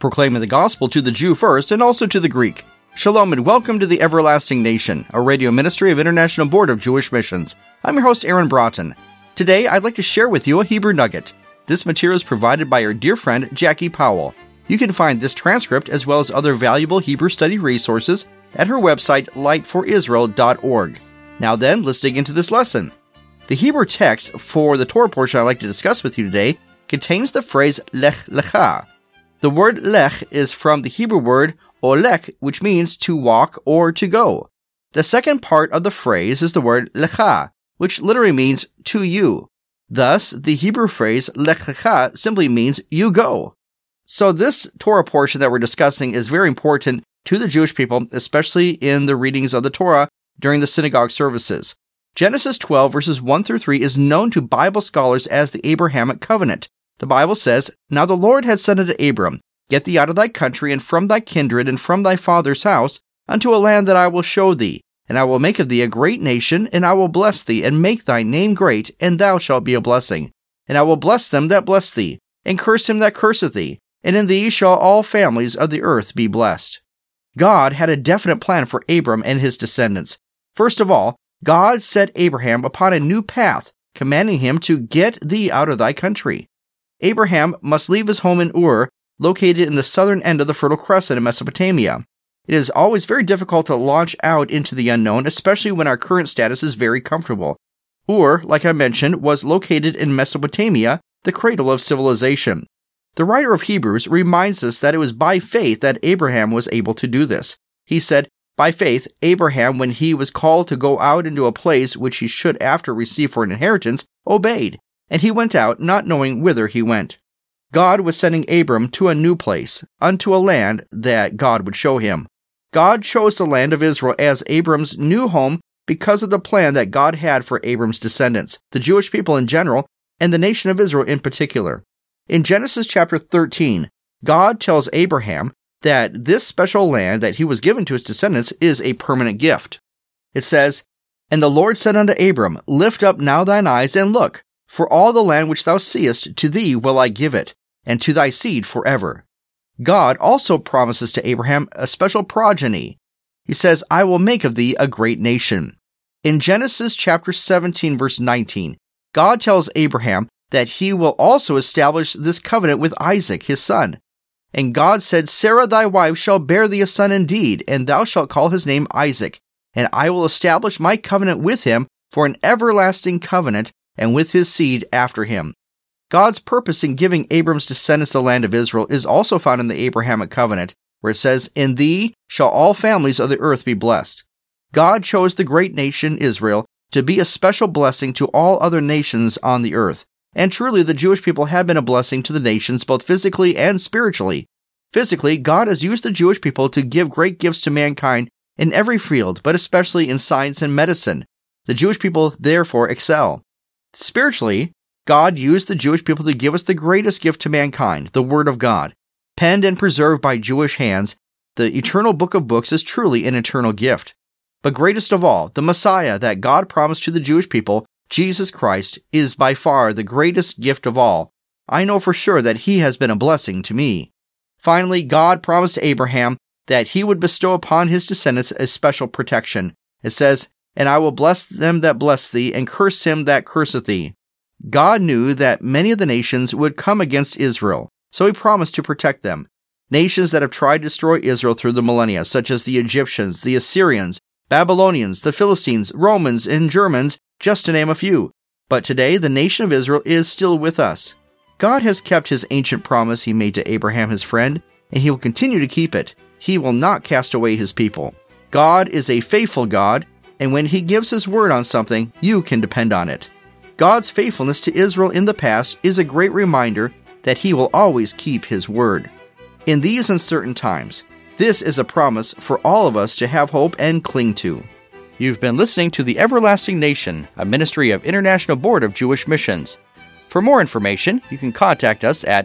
proclaiming the gospel to the Jew first and also to the Greek. Shalom and welcome to the Everlasting Nation, a radio ministry of International Board of Jewish Missions. I'm your host, Aaron Broughton. Today, I'd like to share with you a Hebrew nugget. This material is provided by our dear friend, Jackie Powell. You can find this transcript as well as other valuable Hebrew study resources at her website, lightforisrael.org. Now then, let's dig into this lesson. The Hebrew text for the Torah portion I'd like to discuss with you today contains the phrase lech lecha. The word lech is from the Hebrew word olech, which means to walk or to go. The second part of the phrase is the word lecha, which literally means to you. Thus, the Hebrew phrase lech lecha simply means you go. So this Torah portion that we're discussing is very important to the Jewish people, especially in the readings of the Torah during the synagogue services. Genesis 12 verses 1 through 3 is known to Bible scholars as the Abrahamic covenant. The Bible says, "Now the Lord had said unto Abram, Get thee out of thy country, and from thy kindred, and from thy father's house, unto a land that I will show thee. And I will make of thee a great nation, and I will bless thee, and make thy name great, and thou shalt be a blessing. And I will bless them that bless thee, and curse him that curseth thee, and in thee shall all families of the earth be blessed." God had a definite plan for Abram and his descendants. First of all, God set Abraham upon a new path, commanding him to get thee out of thy country. Abraham must leave his home in Ur, located in the southern end of the Fertile Crescent in Mesopotamia. It is always very difficult to launch out into the unknown, especially when our current status is very comfortable. Ur, like I mentioned, was located in Mesopotamia, the cradle of civilization. The writer of Hebrews reminds us that it was by faith that Abraham was able to do this. He said, "By faith, Abraham, when he was called to go out into a place which he should after receive for an inheritance, obeyed, and he went out, not knowing whither he went." God was sending Abram to a new place, unto a land that God would show him. God chose the land of Israel as Abram's new home because of the plan that God had for Abram's descendants, the Jewish people in general, and the nation of Israel in particular. In Genesis chapter 13, God tells Abraham that this special land that he was given to his descendants is a permanent gift. It says, "And the Lord said unto Abram, Lift up now thine eyes, and look, for all the land which thou seest, to thee will I give it, and to thy seed forever." God also promises to Abraham a special progeny. He says, "I will make of thee a great nation." In Genesis chapter 17, verse 19, God tells Abraham that he will also establish this covenant with Isaac, his son. And God said, "Sarah thy wife shall bear thee a son indeed, and thou shalt call his name Isaac. And I will establish my covenant with him for an everlasting covenant, and with his seed after him." God's purpose in giving Abram's descendants the land of Israel is also found in the Abrahamic covenant, where it says, "In thee shall all families of the earth be blessed." God chose the great nation Israel to be a special blessing to all other nations on the earth. And truly, the Jewish people have been a blessing to the nations both physically and spiritually. Physically, God has used the Jewish people to give great gifts to mankind in every field, but especially in science and medicine. The Jewish people therefore excel. Spiritually, God used the Jewish people to give us the greatest gift to mankind, the Word of God. Penned and preserved by Jewish hands, the eternal book of books is truly an eternal gift. But greatest of all, the Messiah that God promised to the Jewish people, Jesus Christ, is by far the greatest gift of all. I know for sure that he has been a blessing to me. Finally, God promised to Abraham that he would bestow upon his descendants a special protection. It says, "And I will bless them that bless thee, and curse him that curseth thee." God knew that many of the nations would come against Israel, so he promised to protect them. Nations that have tried to destroy Israel through the millennia, such as the Egyptians, the Assyrians, Babylonians, the Philistines, Romans, and Germans, just to name a few. But today, the nation of Israel is still with us. God has kept his ancient promise he made to Abraham, his friend, and he will continue to keep it. He will not cast away his people. God is a faithful God, and when he gives his word on something, you can depend on it. God's faithfulness to Israel in the past is a great reminder that he will always keep his word. In these uncertain times, this is a promise for all of us to have hope and cling to. You've been listening to The Everlasting Nation, a ministry of International Board of Jewish Missions. For more information, you can contact us at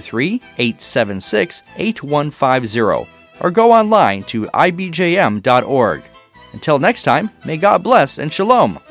423-876-8150 or go online to ibjm.org. Until next time, may God bless and shalom.